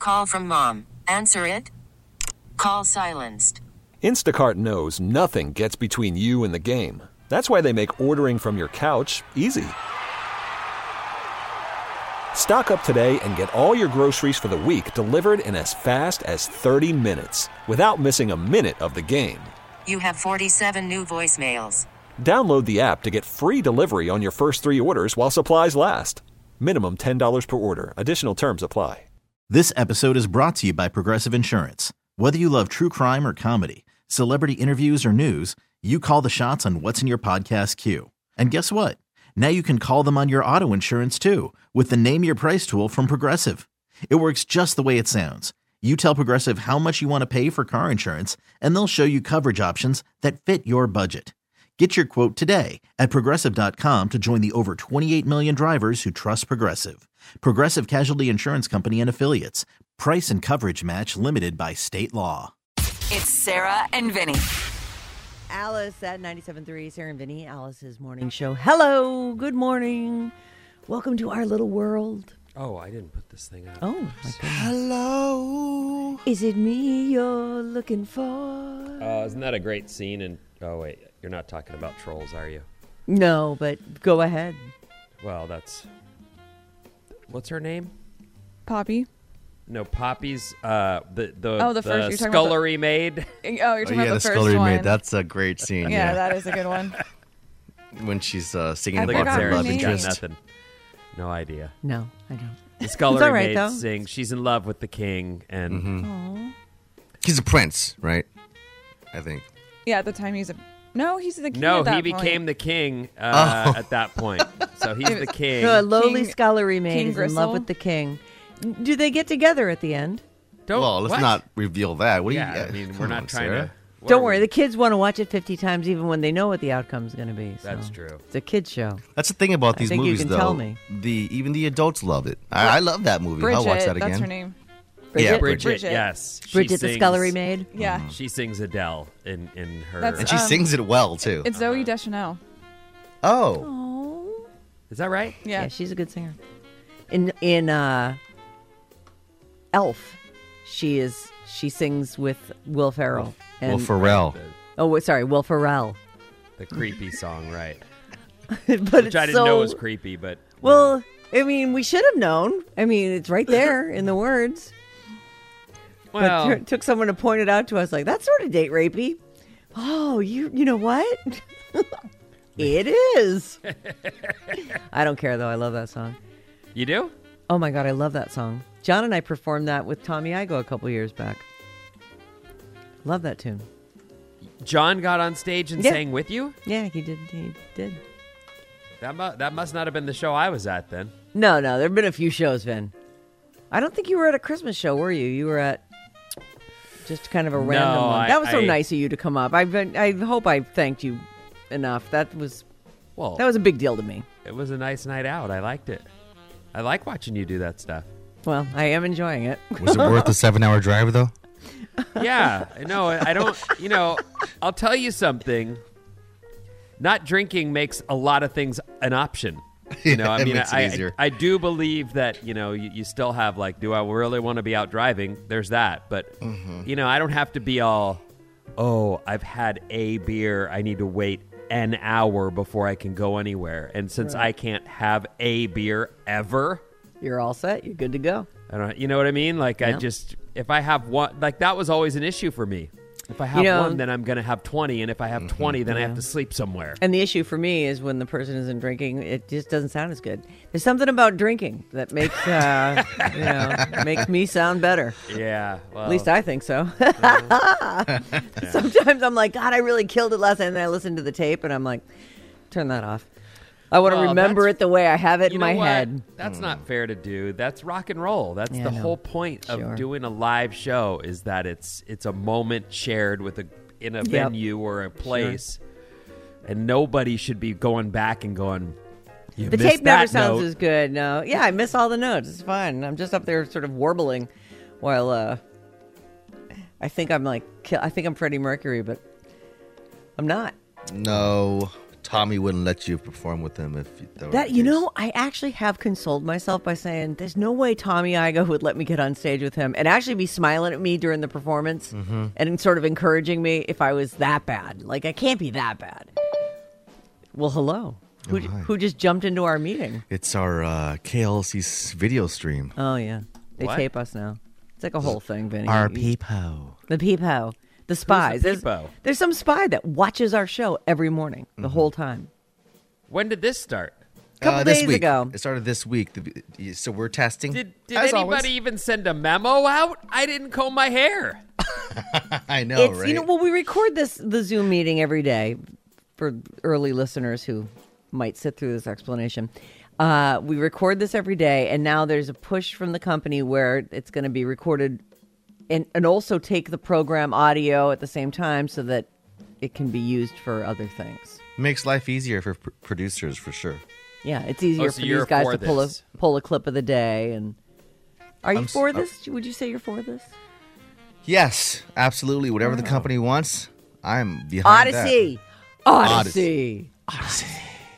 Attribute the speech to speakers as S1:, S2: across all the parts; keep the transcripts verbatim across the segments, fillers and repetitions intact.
S1: Call from mom. Answer it. Call silenced.
S2: Instacart knows nothing gets between you and the game. That's why they make ordering from your couch easy. Stock up today and get all your groceries for the week delivered in as fast as thirty minutes without missing a minute of the game.
S1: You have forty-seven new voicemails.
S2: Download the app to get free delivery on your first three orders while supplies last. Minimum ten dollars per order. Additional terms apply.
S3: This episode is brought to you by Progressive Insurance. Whether you love true crime or comedy, celebrity interviews or news, you call the shots on what's in your podcast queue. And guess what? Now you can call them on your auto insurance too with the Name Your Price tool from Progressive. It works just the way it sounds. You tell Progressive how much you want to pay for car insurance, and they'll show you coverage options that fit your budget. Get your quote today at Progressive dot com to join the over twenty-eight million drivers who trust Progressive. Progressive Casualty Insurance Company and Affiliates. Price and coverage match limited by state law.
S4: It's Sarah and Vinny.
S5: Alice at ninety-seven point three, Sarah and Vinny, Alice's morning show. Hello, good morning. Welcome to our little world.
S6: Oh, I didn't put this thing up.
S5: Oh, my goodness.
S6: Hello.
S5: Is it me you're looking for?
S6: Uh, isn't that a great scene? And oh, wait, you're not talking about Trolls, are you?
S5: No, but go ahead.
S6: Well, that's... What's her name?
S7: Poppy.
S6: No, Poppy's, uh, the, the,
S7: oh, the,
S6: the
S7: first, you're
S6: scullery
S7: the,
S6: maid.
S7: Oh, you're talking
S8: oh, yeah,
S7: about the,
S8: the
S7: first
S8: scullery
S7: one.
S8: maid. That's a great scene.
S7: Yeah,
S8: yeah.
S7: that is a good one.
S8: When she's uh, singing
S7: I
S8: about
S7: forgot
S8: her
S7: her
S8: love
S7: name.
S6: Got
S8: interest.
S6: nothing. No idea.
S5: No, I don't.
S6: The scullery
S5: all right,
S6: maid
S5: though.
S6: sings. She's in love with the king, and
S8: Mm-hmm. He's a prince, right? I think.
S7: Yeah, at the time he's a... No, he's the king
S6: no,
S7: at that
S6: he became
S7: point.
S6: the king uh,
S8: Oh.
S6: at that point. So he's the king.
S5: No, a lowly
S7: King-
S5: scullery maid
S7: King
S5: is in love
S7: Gristle?
S5: with the king. Do they get together at the end?
S6: Don't,
S8: well, let's
S6: what?
S8: not reveal that. What
S6: Yeah,
S8: do you?
S6: I mean,
S8: come
S6: we're not
S8: on,
S6: trying
S8: Sarah.
S6: to... what
S5: Don't
S6: are
S5: worry,
S6: we-
S5: the kids want to watch it fifty times even when they know what the outcome's going to be. So.
S6: That's true.
S5: It's a kid's show.
S8: That's the thing about
S5: I
S8: these
S5: think you
S8: movies,
S5: can
S8: though.
S5: tell me.
S8: The even the adults love it. I, I love that movie.
S7: Bridget,
S8: I'll watch that again.
S7: that's her name.
S5: Bridget?
S8: Yeah,
S6: Bridget,
S7: Bridget.
S6: yes. She
S5: Bridget the
S6: sings-
S5: scullery maid?
S7: Yeah.
S6: She sings Adele in, in her...
S7: That's-
S8: And she
S7: Um,
S8: sings it well too.
S7: It's Zoe Deschanel.
S8: Oh,
S5: Oh.
S6: Is that right?
S7: Yeah.
S5: Yeah, she's a good singer. In in uh, Elf, she is she sings with Will Ferrell.
S8: well,
S5: And,
S8: Pharrell.
S6: The,
S5: oh, wait, sorry, Will Ferrell.
S6: the creepy song, right.
S5: but
S6: Which
S5: it's
S6: I didn't
S5: so,
S6: know was creepy, but...
S5: Well, I mean, we should have known. I mean, it's right there in the words.
S6: well,
S5: But it took someone to point it out to us, like that's sort of date rapey. Oh, you you know what? It is. I don't care though. I love that song.
S6: you do?
S5: Oh my god, I love that song. John and I performed that with Tommy Igoe a couple years back. Love that tune.
S6: John got on stage and
S5: Yeah.
S6: sang with you?
S5: Yeah, he did. He did.
S6: That, mu- that must not have been the show I was at then.
S5: No, no, there have been a few shows, Vin. I don't think you were at a Christmas show, were you? You were at just kind of a random
S6: No,
S5: one.
S6: I-
S5: That was so
S6: I-
S5: nice of you to come up. I've been, I hope I thanked you enough. That was
S6: Well,
S5: that was a big deal to me.
S6: it was a nice night out. I liked it. I like watching you do that stuff.
S5: Well, I am enjoying it.
S8: Was it worth the seven-hour drive though?
S6: Yeah, no, I don't, you know, I'll tell you something. Not drinking makes a lot of things an option. You know, I
S8: It
S6: mean,
S8: makes it
S6: I, I,
S8: easier.
S6: I do believe that, you know, you, you still have like, do I really want to be out driving? There's that. But,
S8: Mm-hmm.
S6: you know, I don't have to be all, oh, I've had a beer. I need to wait an hour before I can go anywhere. And since I can't have a beer ever,
S5: You're all set. You're good to go.
S6: I don't, you know what I mean? Like, I
S5: Yeah.
S6: just, if I have one, like that was always an issue for me. If I have
S5: You know-
S6: one, then I'm going to have twenty. And if I have
S8: Mm-hmm.
S6: twenty, then I have to sleep somewhere.
S5: And the issue for me is when the person isn't drinking, it just doesn't sound as good. There's something about drinking that makes uh, you know makes me sound better.
S6: Yeah. Well,
S5: At least I think so. Sometimes I'm like, God, I really killed it last night. And then I listen to the tape and I'm like, turn that off. I want to
S6: Well,
S5: remember
S6: that's-
S5: it the way I have it
S6: you
S5: in
S6: know
S5: my
S6: what?
S5: head.
S6: That's not fair to do. That's rock and roll. That's
S5: Yeah,
S6: the
S5: I know.
S6: whole point of
S5: Sure.
S6: doing a live show is that it's it's a moment shared with a in a
S5: Yep.
S6: venue or a place, and nobody should be going back and going. You
S5: The
S6: missed
S5: tape never
S6: that
S5: sounds
S6: note."
S5: as good. No, yeah, I miss all the notes. It's fine. I'm just up there sort of warbling while uh, I think I'm like, ki- I think I'm Freddie Mercury, but I'm not.
S8: No. Tommy wouldn't let you perform with him if you, that, were
S5: That
S8: the
S5: you
S8: case.
S5: know, I actually have consoled myself by saying, "There's no way Tommy Igo would let me get on stage with him and actually be smiling at me during the performance
S8: Mm-hmm.
S5: and sort of encouraging me if I was that bad. Like I can't be that bad." Well, hello. Who,
S8: Oh, hi.
S5: who just jumped into our meeting?
S8: It's our uh, K L C's video stream.
S5: Oh yeah, they
S6: What?
S5: tape us now. It's like a whole thing, Vinny.
S8: Our
S5: You-
S8: peepo.
S5: The peepo. The spies. There's,
S6: peepo?
S5: there's some spy that watches our show every morning, the whole time.
S6: When did this start?
S5: Couple
S8: uh, this
S5: days
S8: week.
S5: ago.
S8: It started this week. The- So we're testing.
S6: Did, did
S8: as
S6: anybody
S8: always.
S6: even send a memo out? I didn't comb my hair.
S8: I know,
S5: It's
S8: right?
S5: you know, well, we record this the Zoom meeting every day for early listeners who might sit through this explanation. Uh, we record this every day, and now there's a push from the company where it's going to be recorded and, and also take the program audio at the same time so that it can be used for other things.
S8: Makes life easier for pr- producers, for sure.
S5: Yeah, it's easier
S6: Oh, so
S5: for
S6: you're
S5: these guys
S6: for
S5: to pull a
S6: this.
S5: pull a clip of the day. And are you
S8: I'm s-
S5: for
S8: uh,
S5: this? Would you say you're for this?
S8: Yes, absolutely. Whatever the company wants, I'm behind
S5: Odyssey. Odyssey. Odyssey.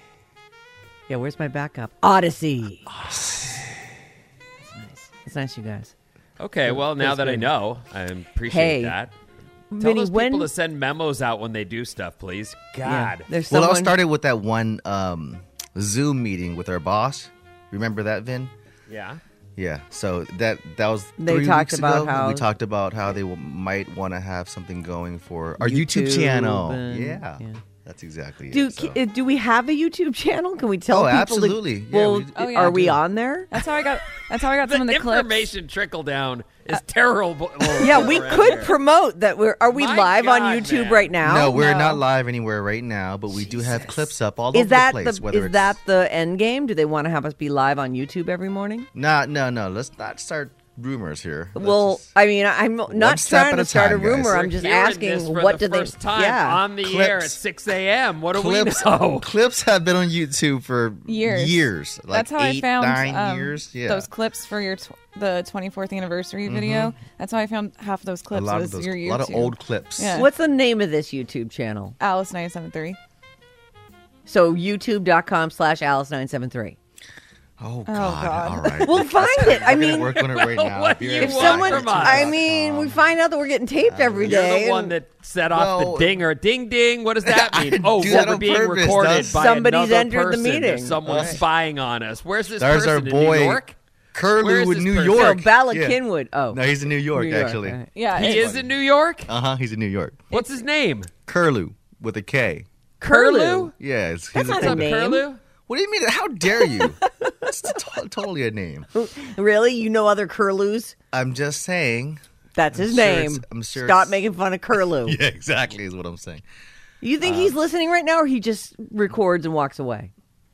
S5: Yeah, where's my backup? Odyssey. Odyssey. That's nice. It's nice, you guys.
S6: Okay, well, now
S5: feels
S6: that I
S5: good.
S6: know, I appreciate
S5: Hey,
S6: that. Tell
S5: Vinny,
S6: those
S5: when-
S6: people to send memos out when they do stuff, please. God.
S5: Yeah, there's
S8: that. Well, it all
S5: someone.
S8: started with that one um, Zoom meeting with our boss. Remember that, Vin?
S6: Yeah.
S8: Yeah. So that that was
S5: They
S8: three
S5: talked
S8: weeks
S5: about
S8: ago.
S5: how-
S8: we talked about how they w- might want to have something going for our YouTube,
S5: YouTube
S8: channel.
S5: and-
S8: yeah.
S5: yeah.
S8: That's exactly
S5: do
S8: it. so.
S5: uh, do we have a YouTube channel? Can we tell
S8: Oh,
S5: people?
S8: absolutely.
S5: To,
S8: Yeah,
S5: well,
S8: we-
S7: Oh, yeah.
S5: are we
S8: do.
S5: on there?
S7: That's how I got. That's how I got
S6: The
S7: some of the clips.
S6: information trickle down is terrible.
S5: Yeah, we
S6: around
S5: could
S6: here.
S5: promote that. We're are we
S6: My
S5: live on
S6: God,
S5: YouTube
S6: man.
S5: right now?
S8: No, we're
S7: No.
S8: not live anywhere right now, but we do have clips up all
S5: Is
S8: over
S5: that
S8: the place.
S5: the
S8: whether
S5: is
S8: it's
S5: that the end game? Do they want to have us be live on YouTube every morning?
S8: No, no, no. Let's not start rumors here. Let's
S5: Well,
S8: just-
S5: I mean, I'm not
S8: step
S5: trying
S8: at
S5: to
S8: a
S5: start a
S8: time, guys.
S5: rumor.
S8: We're
S5: I'm just
S6: Hearing
S5: asking
S6: this for
S5: what
S6: the
S5: do they?
S6: first time
S5: yeah,
S6: on the air at
S8: Clips.
S6: six a.m. What do
S8: clips,
S6: we know?
S8: clips have been on YouTube for
S7: Years.
S8: Years. Like
S7: That's how
S8: eight,
S7: I found
S8: nine
S7: um,
S8: years. Yeah.
S7: those clips for your tw- the twenty-fourth anniversary video. That's how I found half of those
S8: a
S7: clips.
S8: lot
S7: was
S8: of those,
S7: your
S8: a
S7: YouTube.
S8: lot of old clips.
S7: Yeah.
S5: What's the name of this YouTube channel?
S7: Alice nine seven three.
S5: So youtube.com slash Alice nine seven three.
S8: Oh God!
S7: God.
S8: All right.
S5: We'll find it. I
S8: We're gonna
S5: mean,
S8: work on it right now.
S6: What
S8: If
S6: you
S8: you're
S5: if
S6: want
S5: someone,
S6: from us?
S5: I mean, we find out that we're getting taped every
S6: You're
S5: day.
S6: the one
S5: and
S6: that set off
S8: Well-
S6: the dinger. Ding ding. What does that
S8: I
S6: mean? Oh,
S8: do
S6: well,
S8: that
S6: we're
S8: on
S6: being
S8: purpose,
S6: recorded
S8: does-
S6: by
S5: Somebody's
S6: another
S5: entered the
S6: person.
S5: meeting.
S6: There's someone
S8: Right.
S6: spying on us. Where's this
S8: There's
S6: person
S8: our
S6: in
S8: boy,
S6: New York? Where
S8: Curlew
S6: is
S8: in
S6: this
S8: New
S6: person?
S8: York.
S5: So Bala
S8: Yeah.
S5: Kinwood. Oh,
S8: No, he's in New York,
S5: New York,
S8: actually.
S5: right.
S7: Yeah,
S6: He
S7: it's
S6: is in New York.
S8: Uh huh. He's in New York.
S6: What's his name?
S8: Curlew with a K.
S6: Curlew.
S8: Yeah, it's,
S5: That's
S8: he's
S5: not
S8: a,
S5: a name.
S6: Curlew.
S8: What do you mean? How dare you? It's to- totally a name.
S5: really? You know other Curlews?
S8: I'm just saying.
S5: That's his
S8: sure
S5: name.
S8: it's- I'm sure
S5: Stop
S8: it's-
S5: making fun of Curlew.
S8: Yeah, exactly is what I'm saying.
S5: You think he's listening right now, or he just records and walks away?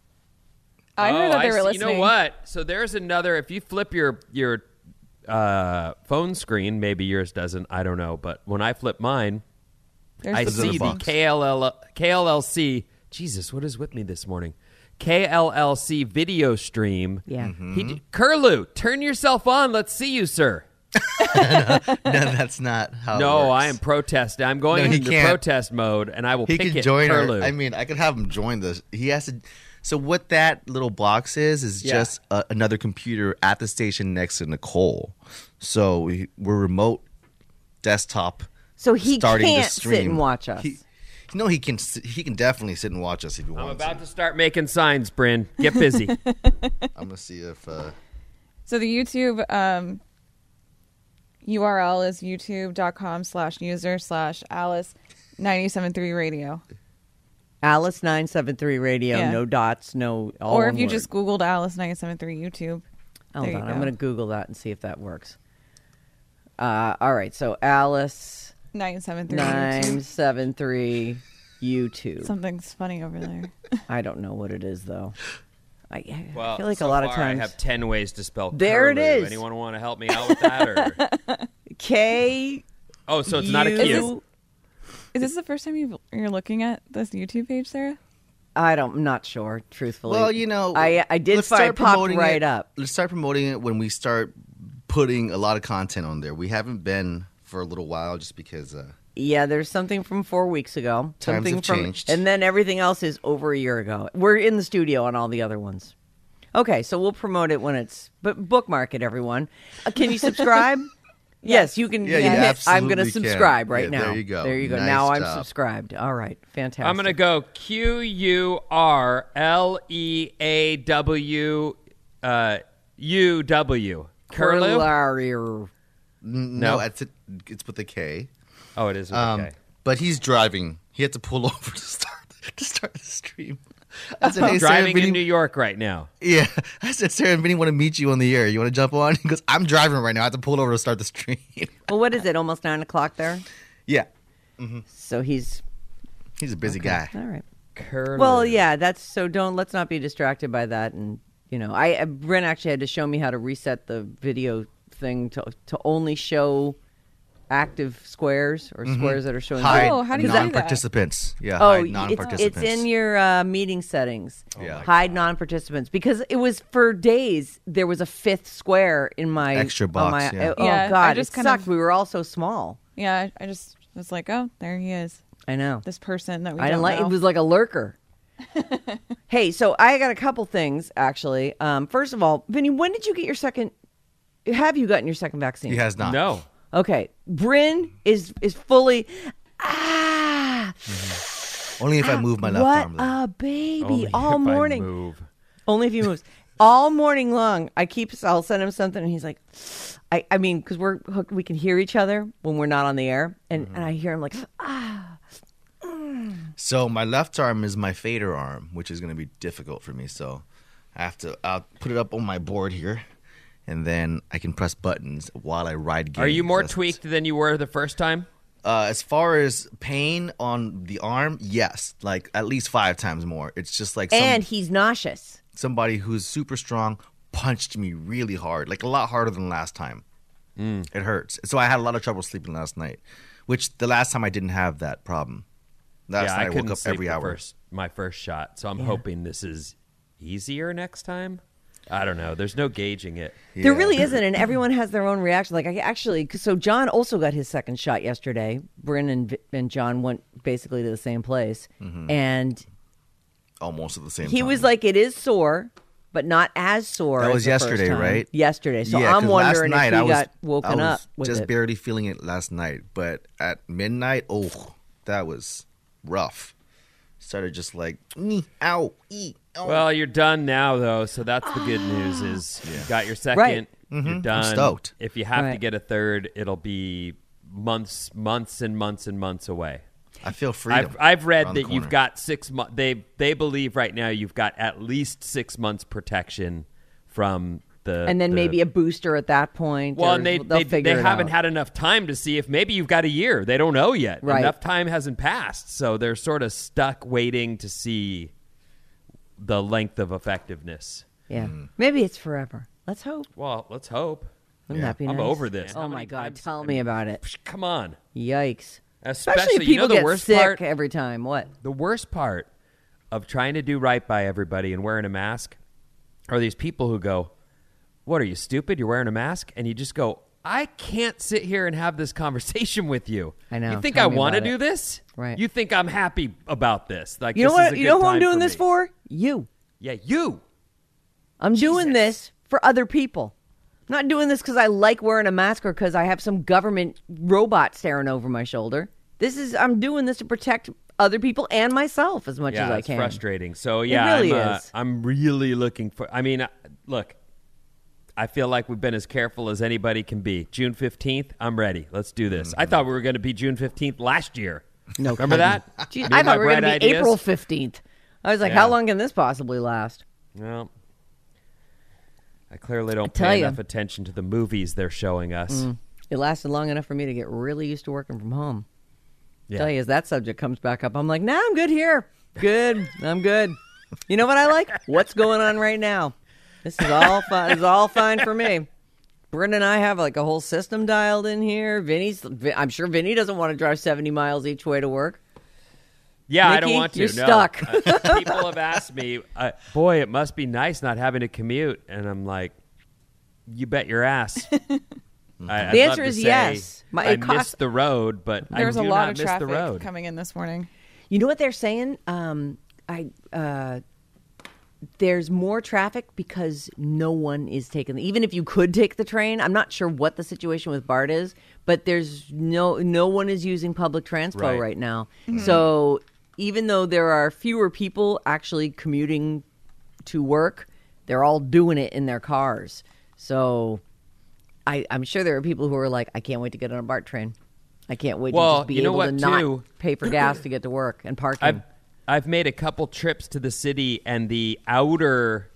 S7: I heard
S6: oh,
S7: that they
S6: I
S7: were
S6: see.
S7: listening.
S6: You know what? So there's another. If you flip your your uh, phone screen, maybe yours doesn't. I don't know. But when I flip mine,
S7: There's
S6: I
S7: the
S6: see the
S8: box.
S6: K L L K L L C. Jesus, what is with me this morning? K L L C video stream.
S5: Yeah.
S8: Mm-hmm.
S6: He d- Curlew, turn yourself on. Let's see you, sir.
S8: No, that's not how. it
S6: No,
S8: works.
S6: I am protesting. I'm going
S8: No, he
S6: into
S8: can't.
S6: protest mode, and I will
S8: He
S6: pick
S8: can
S6: it.
S8: join her.
S6: Curlew.
S8: I mean, I could have him join this. He has to. So what that little box is is
S6: Yeah.
S8: just a, another computer at the station next to Nicole. So we, we're remote desktop.
S5: So he
S8: starting
S5: can't
S8: to
S5: sit
S8: stream.
S5: and watch us.
S8: He, no, he can. s- He can definitely sit and watch us if he
S6: I'm
S8: wants.
S6: about to start making signs, Bryn. Get busy.
S8: to. I'm gonna see if. Uh,
S7: So the YouTube um, U R L is youtube.com slash user slash Alice nine seven three radio.
S5: Alice nine seven three radio,
S7: Yeah.
S5: no dots, no. All
S7: Or if
S5: one
S7: you
S5: word.
S7: just Googled Alice nine seven three YouTube.
S5: Hold
S7: there
S5: on,
S7: you
S5: I'm
S7: go.
S5: going to Google that and see if that works. Uh, all right, so Alice
S7: nine seven three
S5: nine
S7: YouTube.
S5: seven three YouTube.
S7: Something's funny over there.
S5: I don't know what it is though. I, I
S6: Well,
S5: feel like
S6: so
S5: a lot of
S6: far
S5: times
S6: I have ten ways to spell.
S5: There it
S6: Curlew.
S5: is.
S6: Anyone want to help me out with that? Or
S5: K.
S6: oh, so it's not a
S5: U-
S6: Q.
S7: Is this the first time you've, you're looking at this YouTube page, Sarah?
S5: I don't. I'm not sure. Truthfully.
S8: well, you know,
S5: I I did
S8: let's
S5: find
S8: start
S5: popped
S8: promoting
S5: right
S8: it.
S5: up.
S8: Let's start promoting it when we start putting a lot of content on there. We haven't been for a little while just because uh,
S5: Yeah, there's something from four weeks ago.
S8: Times
S5: something
S8: have
S5: from,
S8: changed.
S5: And then everything else is over a year ago. We're in the studio on all the other ones. Okay, so we'll promote it when it's, but bookmark it, everyone. Uh, can you subscribe? Yes, you can.
S8: Yeah, you
S5: hit, I'm going to
S8: absolutely can.
S5: subscribe right
S8: Yeah,
S5: now.
S8: there you go.
S5: There you go.
S8: Nice
S5: now I'm
S8: job.
S5: subscribed. All right, fantastic.
S6: I'm going to go Q U R L E A W uh, U W. Curlew?
S5: Curlew.
S8: No,
S6: No.
S8: it's a, it's with a K.
S6: Oh, it is with
S8: Um,
S6: a K.
S8: But he's driving. He had to pull over to start to start the stream. I said, hey, Sarah
S6: Driving
S8: and Vinny,
S6: in New York right now.
S8: Yeah, I said, Sarah and Vinny want to meet you on the air. You want to jump on? He goes, I'm driving right now. I have to pull over to start the stream.
S5: Well, what is it? Almost nine o'clock there.
S8: Yeah,
S5: So he's
S8: he's a busy guy.
S5: all right.
S6: Curlew.
S5: Well, yeah, that's so. Don't let's not be distracted by that. And you know, I uh, Brent actually had to show me how to reset the video thing to to only show active squares or squares that are showing.
S8: Hide
S7: Oh, how do you do that?
S8: non-participants. Yeah,
S5: Oh,
S8: hide
S5: it's,
S8: non-participants.
S5: it's in your uh, meeting settings.
S8: Yeah.
S5: Hide non-participants because it was for days. There was a fifth square in my
S8: Extra
S5: on
S8: box,
S5: my-
S8: yeah.
S5: Oh
S7: Yeah, I
S5: God,
S7: just
S5: it
S7: kind
S5: sucked.
S7: of-
S5: We were all so small.
S7: Yeah, I, I just was like, oh, there he is.
S5: I know.
S7: This person that we
S5: I didn't
S7: don't
S5: like
S7: know.
S5: it. Was like a lurker. Hey, so I got a couple things actually. Um, first of all, Vinny, when did you get your second? Have you gotten your second vaccine?
S8: He has not.
S6: No.
S5: Okay, Bryn is is fully. Ah,
S8: Only if I move my left
S5: what
S8: arm. Then.
S5: a baby!
S6: Only
S5: all
S6: if I
S5: morning.
S6: move.
S5: Only if he moves. All morning long, I keep. I'll send him something, and he's like, "I, I mean, because we're hooked, we can hear each other when we're not on the air, and, and I hear him like, ah,
S8: So my left arm is my fader arm, which is going to be difficult for me. So I have to. I'll put it up on my board here, and then I can press buttons while I ride games.
S6: Are you more
S8: That's-
S6: tweaked than you were the first time?
S8: Uh, as far as pain on the arm, yes, like at least five times more. It's just like some,
S5: and he's nauseous.
S8: somebody who's super strong punched me really hard, like a lot harder than last time.
S6: Mm.
S8: It hurts. So I had a lot of trouble sleeping last night, which the last time I didn't have that problem. Last
S6: yeah,
S8: night
S6: I
S8: I,
S6: couldn't
S8: woke up
S6: sleep
S8: every
S6: the
S8: hour.
S6: First, my first shot, so I'm hoping this is easier next time. I don't know. There's no gauging it.
S5: There
S8: Yeah.
S5: really isn't, and everyone has their own reaction. Like I actually, so John also got his second shot yesterday. Bryn and Vi- and John went basically to the same place, and
S8: Almost at the same
S5: he
S8: time.
S5: was like, "It is sore, but not as sore."
S8: That
S5: as
S8: was
S5: the first
S8: yesterday,
S5: time."
S8: right?
S5: Yesterday. So
S8: Yeah,
S5: I'm
S8: 'cause
S5: wondering
S8: last night
S5: if he
S8: I was,
S5: got woken
S8: I was
S5: up with
S8: just
S5: it.
S8: barely feeling it last night, but at midnight, oh, that was rough. Started just like, "Nee, ow, ee, ow."
S6: Well, you're done now, though, so that's the good news. Is you got your second.
S5: Right.
S6: You're done.
S8: stoked.
S6: If you have to
S5: Right.
S6: get a third, it'll be months, months, and months and months away.
S8: I feel freedom.
S6: I've I've read
S8: around the
S6: that you've
S8: corner.
S6: got six months. They they believe right now you've got at least six months protection from the
S5: and then
S6: the-
S5: maybe a booster at that point.
S6: Well,
S5: or
S6: and they
S5: they'll
S6: they,
S5: figure
S6: they
S5: it
S6: haven't
S5: out.
S6: had enough time to see if maybe you've got a year. They don't know yet.
S5: Right.
S6: Enough time hasn't passed, so they're sort of stuck waiting to see the length of effectiveness.
S5: Yeah, maybe it's forever. Let's hope.
S6: Well, let's hope.
S5: Wouldn't that be
S6: I'm
S5: nice?
S6: over this.
S5: Oh
S6: How
S5: my
S6: many
S5: God!
S6: times-
S5: Tell me about it.
S6: Come on.
S5: Yikes!
S6: Especially,
S5: Especially if
S6: you
S5: people
S6: know the
S5: get
S6: worst
S5: sick
S6: part.
S5: every time. What?
S6: The worst part of trying to do right by everybody and wearing a mask are these people who go, "What are you, stupid? You're wearing a mask?" And you just go, "I can't sit here and have this conversation with you.
S5: I know.
S6: You think
S5: Tell
S6: I
S5: me
S6: want to
S5: about
S6: do
S5: it.
S6: this?
S5: Right.
S6: You think I'm happy about this? Like,
S5: You know
S6: this is
S5: what?
S6: a
S5: You
S6: good
S5: know who I'm
S6: time
S5: doing
S6: for
S5: this
S6: me."
S5: for? You.
S6: Yeah, you.
S5: I'm doing this for other people. I'm not doing this because I like wearing a mask or because I have some government robot staring over my shoulder. This is I'm doing this to protect other people and myself as much
S6: Yeah,
S5: as I
S6: it's
S5: can.
S6: frustrating. So yeah,
S5: really
S6: I'm, uh,
S5: is.
S6: I'm really looking for. I mean, uh, look, I feel like we've been as careful as anybody can be. June fifteenth, I'm ready. Let's do this.
S8: Mm-hmm.
S6: I thought we were going to be June fifteenth last year.
S5: No,
S6: Remember that?
S5: Gee,
S6: Me
S5: I
S6: and my
S5: thought we were going to
S6: bright
S5: be
S6: ideas?
S5: April fifteenth. I was like,
S6: Yeah.
S5: how long can this possibly last?
S6: Well, I clearly don't
S5: tell
S6: pay
S5: ya.
S6: enough attention to the movies they're showing us.
S5: It lasted long enough for me to get really used to working from home.
S6: Yeah.
S5: Tell you, as that subject comes back up, I'm like, nah, I'm good here. Good. I'm good. You know what I like? What's going on right now? This is all fine. It's all fine for me. Brenda and I have like a whole system dialed in here. Vinny's, I'm sure Vinny doesn't want to drive seventy miles each way to work.
S6: Yeah, I don't
S5: Nikki,
S6: want to.
S5: you're
S6: no.
S5: stuck.
S6: Uh, people have asked me, uh, boy, it must be nice not having to commute. And I'm like, you bet your ass. I, I'd
S5: The
S6: love
S5: answer
S6: to
S5: is
S6: say,
S5: yes. My,
S6: I
S5: it cost-
S6: missed the road, but
S7: There's
S6: I
S7: a
S6: do
S7: lot
S6: not
S7: of
S6: miss the
S7: traffic
S6: road.
S7: coming in this morning.
S5: You know what they're saying? Um, I uh, there's more traffic because no one is taking. Even if you could take the train, I'm not sure what the situation with BART is, but there's no no one is using public transpo
S6: Right.
S5: right, now. So even though there are fewer people actually commuting to work, they're all doing it in their cars. So I, I'm sure there are people who are like, I can't wait to get on a BART train. I can't wait
S6: Well,
S5: to just be
S6: you know
S5: able to
S6: what,
S5: not
S6: too?
S5: pay for gas to get to work and parking.
S6: I've I've made a couple trips to the city, and the outer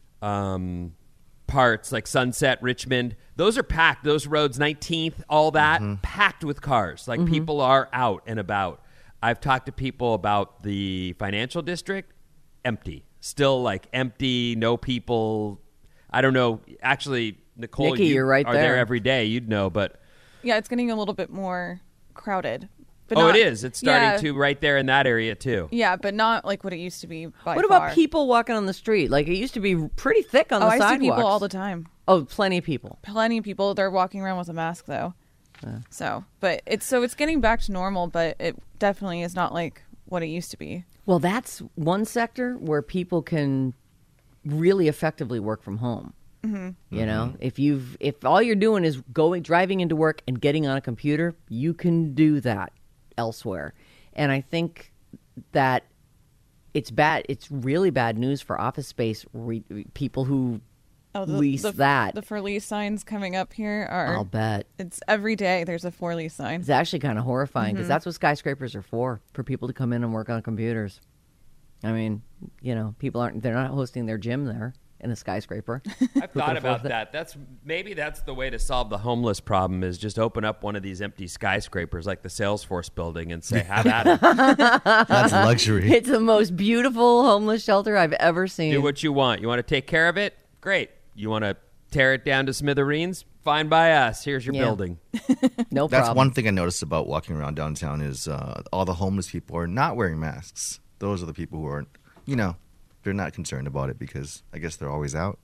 S6: um, parts, like Sunset, Richmond, those are packed. Those roads, nineteenth, all that, packed with cars. Like people are out and about. I've talked to people about the financial district, empty, still like empty, no people. I don't know. Actually, Nicole,
S5: Nikki,
S6: you
S5: you're right
S6: are
S5: there.
S6: there every day. You'd know, but.
S7: Yeah, it's getting a little bit more crowded. But
S6: Oh,
S7: not-
S6: it is. It's starting
S7: yeah,
S6: to right there in that area, too.
S7: Yeah, but not like what it used to be by
S5: What
S7: far.
S5: about people walking on the street? Like it used to be pretty thick on
S7: Oh,
S5: the
S7: I
S5: sidewalks.
S7: see people all the time.
S5: Oh, plenty of people.
S7: Plenty of people. They're walking around with a mask, though. So, but it's so it's getting back to normal, but it definitely is not like what it used to be.
S5: Well, that's one sector where people can really effectively work from home. Mm-hmm. You know, if you've if all you're doing is going driving into work and getting on a computer, you can do that elsewhere. And I think that it's bad. It's really bad news for office space re- people who
S7: Oh,
S5: lease
S7: the,
S5: that.
S7: The for lease signs coming up here are.
S5: I'll bet.
S7: It's every day there's a for lease sign.
S5: It's actually kind of horrifying because that's what skyscrapers are for, for people to come in and work on computers. I mean, you know, people aren't, they're not hosting their gym there in a skyscraper.
S6: I've thought about that. That's maybe that's the way to solve the homeless problem is just open up one of these empty skyscrapers like the Salesforce building and say, have at it.
S8: That's luxury.
S5: It's the most beautiful homeless shelter I've ever seen.
S6: Do what you want. You want to take care of it? Great. You want to tear it down to smithereens? Fine by us. Here's your
S5: Yeah.
S6: building.
S5: No
S8: That's
S5: problem.
S8: one thing I noticed about walking around downtown is uh, all the homeless people are not wearing masks. Those are the people who aren't, you know, they're not concerned about it because I guess they're always out.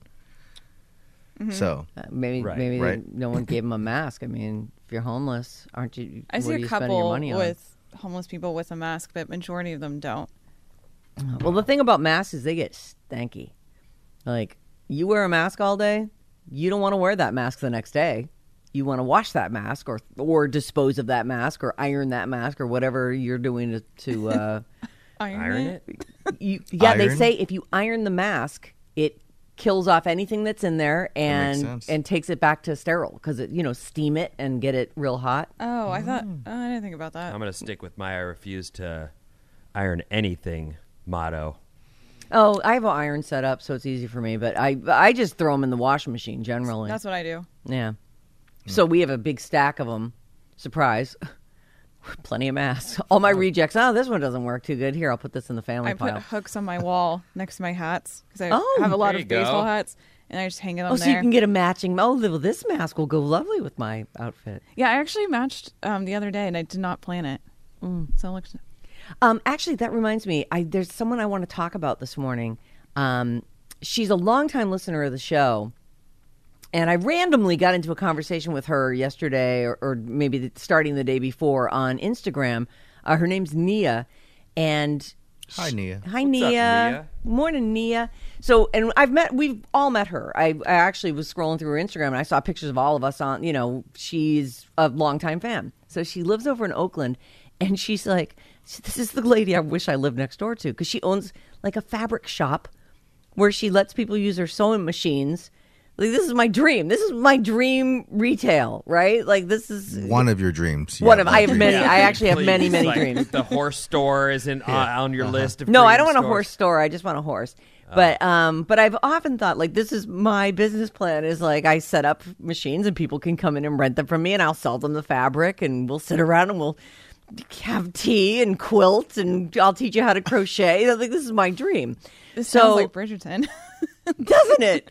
S8: So
S5: Uh, maybe
S6: Right.
S5: maybe
S8: Right.
S5: no one gave them a mask. I mean, if you're homeless, aren't you?
S7: I
S5: what
S7: see
S5: are
S7: a
S5: you spending your
S7: couple
S5: money on?
S7: with homeless people with a mask, but majority of them don't.
S5: Well, the thing about masks is they get stanky. Like, you wear a mask all day, you don't want to wear that mask the next day. You want to wash that mask or or dispose of that mask or iron that mask or whatever you're doing to. to uh,
S7: Iron,
S6: Iron
S7: it?
S6: it?
S5: you, yeah, they
S8: Iron?
S5: say if you iron the mask, it kills off anything that's in there
S8: makes
S5: and
S8: sense.
S5: and takes it back to sterile because it you know steam it and get it real hot.
S7: Oh, I thought oh, I didn't think about that.
S6: I'm going to stick with my I refuse to iron anything motto.
S5: Oh, I have an iron set up, so it's easy for me. But I I just throw them in the washing machine generally.
S7: That's what I do.
S5: Yeah. So we have a big stack of them. Surprise. Plenty of masks. All my rejects. Oh, this one doesn't work too good. Here, I'll put this in the family
S7: I put
S5: pile.
S7: hooks on my wall next to my hats because I
S5: Oh,
S7: have a lot
S6: there
S7: of
S6: you go.
S7: baseball hats, and I just hang them
S5: Oh, so
S7: there.
S5: you can get a matching. Oh, well, this mask will go lovely with my outfit.
S7: Yeah, I actually matched um, the other day, and I did not plan it.
S5: Mm.
S7: So it looks.
S5: Um, actually, that reminds me. I, there's someone I want to talk about this morning. Um, she's a longtime listener of the show. And I randomly got into a conversation with her yesterday, or, or maybe the, starting the day before on Instagram. Uh, her name's Nia, and
S8: Hi, Nia.
S5: hi,
S6: What's up,
S5: Nia.
S6: Nia?
S5: Morning, Nia. So, and I've met, we've all met her. I, I actually was scrolling through her Instagram, and I saw pictures of all of us on. You know, she's a longtime fan. So she lives over in Oakland, and she's like, "This is the lady I wish I lived next door to," because she owns like a fabric shop where she lets people use her sewing machines. Like, this is my dream. This is my dream retail, right? Like, this is
S8: One of your dreams.
S5: One
S8: Yeah,
S5: of- I have
S8: dreams.
S5: many- I actually have
S6: Please,
S5: many, many
S6: like,
S5: dreams.
S6: The horse store isn't on, on your list of
S5: No,
S6: dream
S5: I don't want a
S6: stores.
S5: horse store. I just want a horse. But um, but I've often thought like this is my business plan is like I set up machines and people can come in and rent them from me and I'll sell them the fabric and we'll sit around and we'll have tea and quilt and I'll teach you how to crochet. I think this is my dream.
S7: This
S5: so
S7: sounds like Bridgerton.
S5: doesn't it?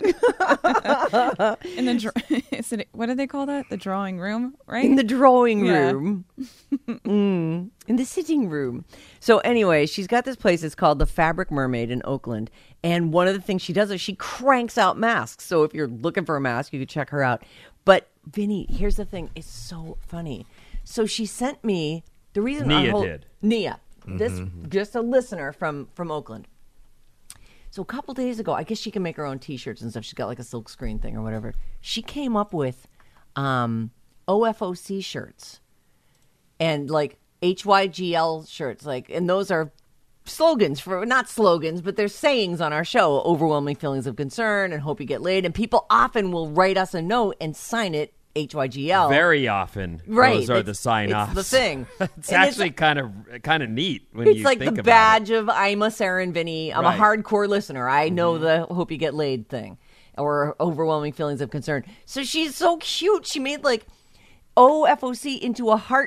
S7: In the dr- is it, what do they call that? The drawing room, right?
S5: In the drawing
S7: Yeah.
S5: room. mm, in the sitting room. So anyway, she's got this place. It's called the Fabric Mermaid in Oakland. And one of the things she does is she cranks out masks. So if you're looking for a mask, you could check her out. But Vinny, here's the thing. It's so funny. So she sent me the reason
S6: Nia
S5: I hold,
S6: did.
S5: Nia,
S8: Mm-hmm.
S5: this just a listener from from Oakland. So a couple days ago, I guess she can make her own T-shirts and stuff. She's got like a silk screen thing or whatever. She came up with um, O F O C shirts and like H Y G L shirts, like, and those are slogans for not slogans, but they're sayings on our show. Overwhelming feelings of concern and hope you get laid. And people often will write us a note and sign it H Y G L.
S6: Very often,
S5: Right.
S6: those are
S5: It's-
S6: the sign-offs.
S5: it's the thing.
S6: it's
S5: And
S6: actually
S5: it's-
S6: kind of kind of neat when
S5: It's
S6: you
S5: like
S6: think
S5: the
S6: about
S5: badge
S6: it.
S5: of I'm a Sarah and Vinny. I'm
S6: Right.
S5: a hardcore listener. I know the hope you get laid thing or overwhelming feelings of concern. So she's so cute. She made like O F O C into a heart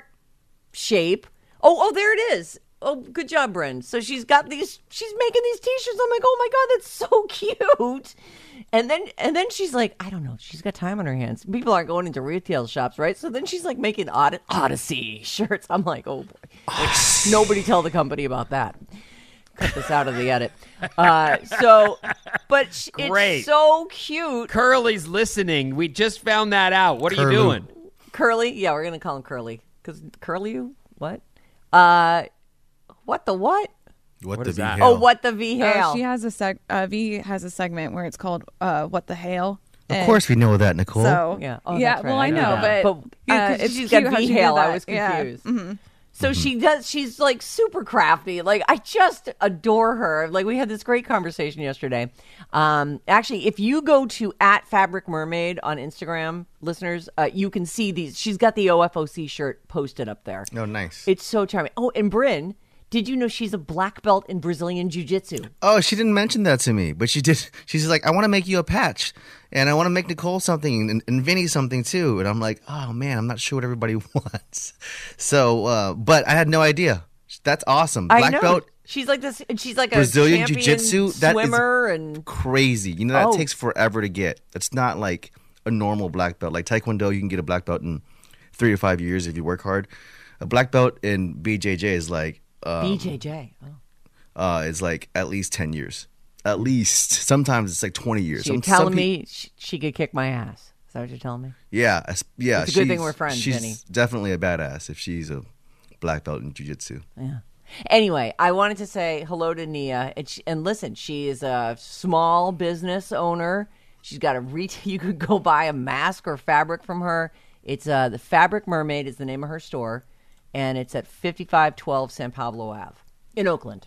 S5: shape. Oh, oh, there it is. Oh, good job, Bren. So she's got these, she's making these t-shirts. I'm like, oh my God, that's so cute. And then, and then she's like, I don't know. She's got time on her hands. People aren't going into retail shops, right? So then she's like making Od- Odyssey shirts. I'm like, oh boy. Like, nobody tell the company about that. Cut this out of the edit. Uh, so, but sh-
S6: Great.
S5: it's so cute.
S6: Curly's listening. We just found that out. What are
S8: Curly.
S6: you doing?
S5: Curly. Yeah, we're going to call him Curly. Because Curly, you? What? Uh, what the what?
S8: What,
S6: What
S8: the
S6: is that?
S8: V-Hail?
S5: Oh, what the V
S7: Uh,
S5: hail?
S7: she has a seg. Uh, V has a segment where it's called uh, "What the Hail."
S8: Of course we know that, Nicole.
S7: So
S5: Yeah. Oh,
S7: yeah.
S5: that's right.
S7: Well, I
S5: I know
S7: know,
S5: that.
S7: but,
S5: But- yeah,
S7: uh,
S5: 'cause
S7: it's
S5: she's
S7: cute
S5: got
S7: how she did
S5: V-Hail. I
S7: that.
S5: was
S7: Yeah.
S5: confused.
S7: Mm-hmm.
S5: So she does, she's like super crafty. Like, I just adore her. Like, we had this great conversation yesterday. Um, actually, if you go to at Fabric Mermaid on Instagram, listeners, uh, you can see these. She's got the O F O C shirt posted up there.
S8: Oh, nice.
S5: It's so charming. Oh, and Bryn, did you know she's a black belt in Brazilian Jiu-Jitsu?
S8: Oh, she didn't mention that to me, but she did. She's like, I want to make you a patch, and I want to make Nicole something, and, and Vinny something too. And I'm like, oh man, I'm not sure what everybody wants. So, uh, but I had no idea. That's awesome. Black
S5: I know.
S8: belt,
S5: She's like this. She's like a
S8: Brazilian
S5: champion
S8: Jiu-Jitsu. That is
S5: swimmer and
S8: crazy. You know that
S5: Oh.
S8: takes forever to get. It's not like a normal black belt. Like Taekwondo, you can get a black belt in three to five years if you work hard. A black belt in B J J is like. Um,
S5: B J J. Oh.
S8: uh, is like at least ten years. At least. Sometimes it's like twenty years.
S5: So you're
S8: Some- some
S5: telling
S8: peop-
S5: me she, she could kick my ass. Is that what you're telling me?
S8: Yeah. as- Yeah.
S5: It's a good thing
S8: she's-
S5: we're friends,
S8: She's
S5: Vinny.
S8: definitely a badass if she's a black belt in jiu-jitsu.
S5: Yeah. Anyway, I wanted to say hello to Nia. And, she, and listen, she is a small business owner. She's got a retail. You could go buy a mask or fabric from her. It's uh, the Fabric Mermaid is the name of her store. And it's at fifty-five twelve San Pablo Ave in Oakland.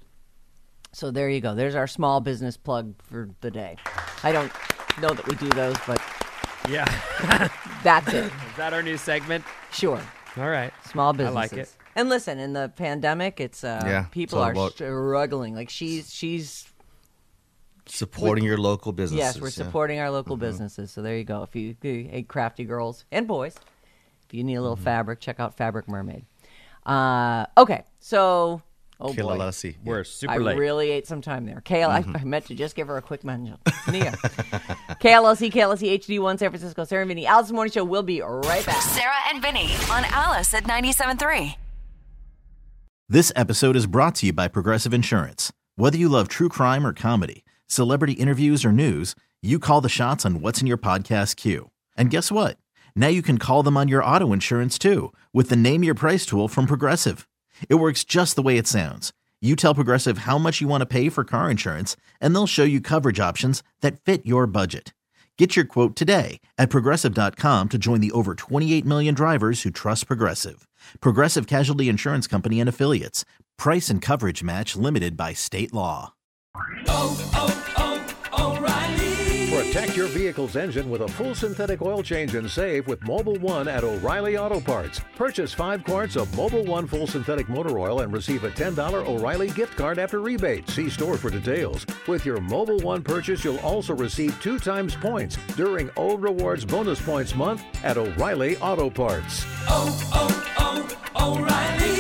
S5: So there you go. There's our small business plug for the day. I don't know that we do those, but
S6: Yeah.
S5: that's it.
S6: Is that our new segment?
S5: Sure.
S6: All right.
S5: Small
S6: I
S5: businesses.
S6: like it.
S5: And listen, in the pandemic, it's uh,
S8: Yeah, it's
S5: people
S8: all
S5: are
S8: about-
S5: struggling. Like she's she's
S8: Supporting your local businesses.
S5: yes, we're
S8: yeah.
S5: supporting our local
S8: Mm-hmm.
S5: businesses. So there you go. If you, hey, crafty girls and boys, if you need a little
S8: Mm-hmm.
S5: fabric, check out Fabric Mermaid. Uh, okay, so oh boy,
S8: Kilalasi.
S6: We're super
S5: I
S6: late.
S5: really ate some time there. K L,
S8: Mm-hmm.
S5: I, I meant to just give her a quick mention. Nia. K L L C, K L L C H D one, San Francisco, Sarah and Vinny. Alice Morning Show. We'll be right back.
S4: Sarah and Vinny on Alice at ninety-seven point three.
S3: This episode is brought to you by Progressive Insurance. Whether you love true crime or comedy, celebrity interviews or news, you call the shots on what's in your podcast queue. And guess what? Now you can call them on your auto insurance too with the Name Your Price tool from Progressive. It works just the way it sounds. You tell Progressive how much you want to pay for car insurance, and they'll show you coverage options that fit your budget. Get your quote today at Progressive dot com to join the over twenty-eight million drivers who trust Progressive. Progressive Casualty Insurance Company and Affiliates. Price and coverage match limited by state law.
S9: Protect your vehicle's engine with a full synthetic oil change and save with Mobile One at O'Reilly Auto Parts. Purchase five quarts of Mobile One full synthetic motor oil and receive a ten dollars O'Reilly gift card after rebate. See store for details. With your Mobile One purchase, you'll also receive two times points during O Rewards Bonus Points Month at O'Reilly Auto Parts.
S10: Oh, oh, oh, O'Reilly